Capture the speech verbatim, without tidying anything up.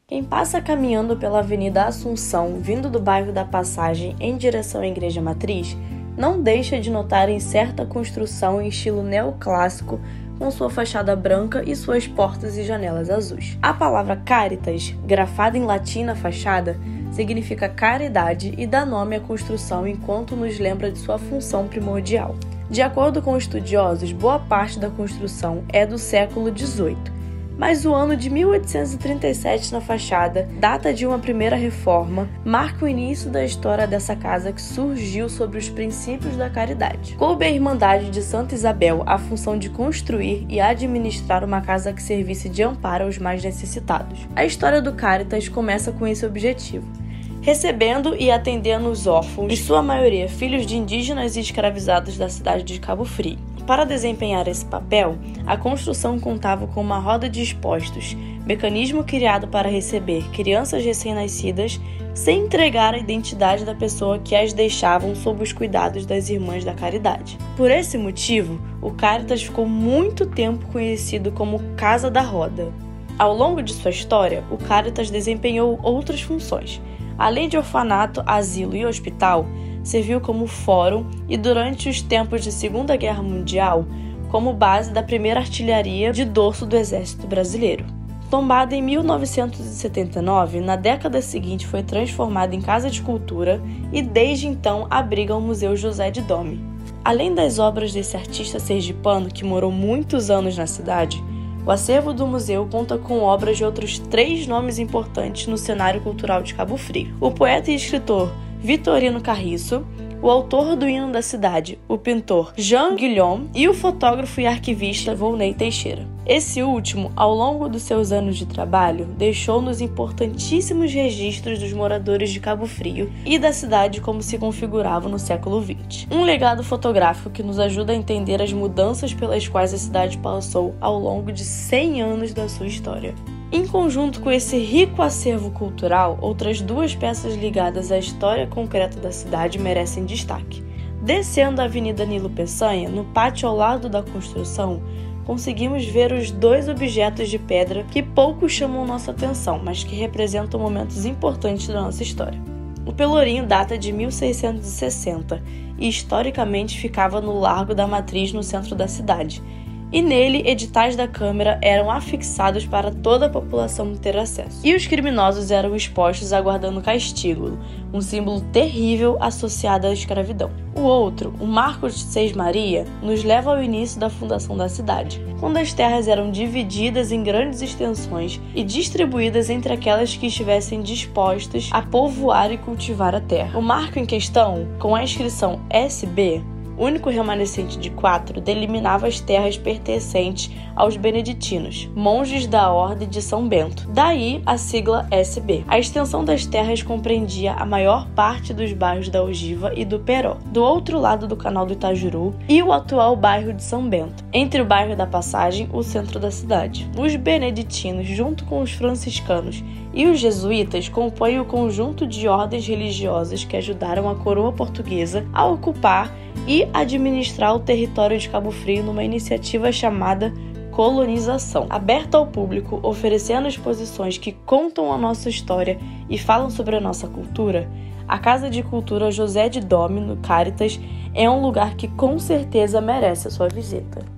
Quem passa caminhando pela Avenida Assunção, vindo do bairro da Passagem em direção à Igreja Matriz, não deixa de notar em certa construção em estilo neoclássico, com sua fachada branca e suas portas e janelas azuis. A palavra Caritas, grafada em latim na fachada, significa caridade e dá nome à construção enquanto nos lembra de sua função primordial. De acordo com estudiosos, boa parte da construção é do século dezoito, mas o ano de mil oitocentos e trinta e sete na fachada, data de uma primeira reforma, marca o início da história dessa casa que surgiu sobre os princípios da caridade. Coube à Irmandade de Santa Isabel a função de construir e administrar uma casa que servisse de amparo aos mais necessitados. A história do Caritas começa com esse objetivo, recebendo e atendendo os órfãos, em sua maioria filhos de indígenas e escravizados da cidade de Cabo Frio. Para desempenhar esse papel, a construção contava com uma roda de expostos, mecanismo criado para receber crianças recém-nascidas sem entregar a identidade da pessoa que as deixavam sob os cuidados das Irmãs da Caridade. Por esse motivo, o Caritas ficou muito tempo conhecido como Casa da Roda. Ao longo de sua história, o Caritas desempenhou outras funções. Além de orfanato, asilo e hospital, serviu como fórum e, durante os tempos de Segunda Guerra Mundial, como base da primeira artilharia de dorso do Exército Brasileiro. Tombada em mil novecentos e setenta e nove, na década seguinte foi transformada em Casa de Cultura e desde então abriga o Museu José de Dome. Além das obras desse artista sergipano que morou muitos anos na cidade, o acervo do museu conta com obras de outros três nomes importantes no cenário cultural de Cabo Frio: o poeta e escritor Vitorino Carriço, o autor do hino da cidade, o pintor Jean Guillaume, e o fotógrafo e arquivista Volney Teixeira. Esse último, ao longo dos seus anos de trabalho, deixou-nos importantíssimos registros dos moradores de Cabo Frio e da cidade como se configurava no século vinte. Um legado fotográfico que nos ajuda a entender as mudanças pelas quais a cidade passou ao longo de cem anos da sua história. Em conjunto com esse rico acervo cultural, outras duas peças ligadas à história concreta da cidade merecem destaque. Descendo a Avenida Nilo Peçanha, no pátio ao lado da construção, conseguimos ver os dois objetos de pedra que pouco chamam nossa atenção, mas que representam momentos importantes da nossa história. O Pelourinho data de mil seiscentos e sessenta e historicamente ficava no Largo da Matriz, no centro da cidade, e nele editais da Câmara eram afixados para toda a população ter acesso. E os criminosos eram expostos aguardando castigo, um símbolo terrível associado à escravidão. O outro, o Marco de Seis Maria, nos leva ao início da fundação da cidade, quando as terras eram divididas em grandes extensões e distribuídas entre aquelas que estivessem dispostas a povoar e cultivar a terra. O marco em questão, com a inscrição S B, único remanescente de quatro, delimitava as terras pertencentes aos beneditinos, monges da Ordem de São Bento. Daí a sigla S B. A extensão das terras compreendia a maior parte dos bairros da Ogiva e do Peró, do outro lado do canal do Itajuru, e o atual bairro de São Bento, entre o bairro da Passagem e o centro da cidade. Os beneditinos, junto com os franciscanos e os jesuítas, compõem o conjunto de ordens religiosas que ajudaram a coroa portuguesa a ocupar e administrar o território de Cabo Frio numa iniciativa chamada colonização, aberta ao público, oferecendo exposições que contam a nossa história e falam sobre a nossa cultura. A Casa de Cultura José de Dome, no Caritas, é um lugar que com certeza merece a sua visita.